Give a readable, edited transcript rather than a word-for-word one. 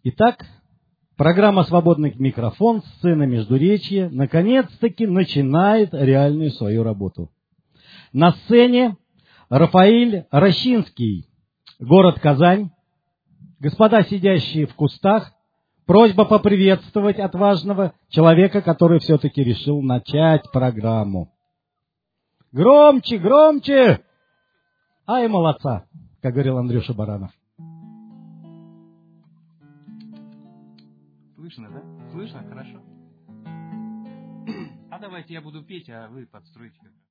Итак, программа «Свободный микрофон», сцена Междуречья, наконец-таки начинает реальную свою работу. На сцене Рафаэль Рощинский, город Казань. Господа, сидящие в кустах, просьба поприветствовать отважного человека, который все-таки решил начать программу. Громче, громче! Ай, молодца, как говорил Андрюша Баранов. Слышно, да? Слышно? Хорошо. А давайте я буду петь, а вы подстроите.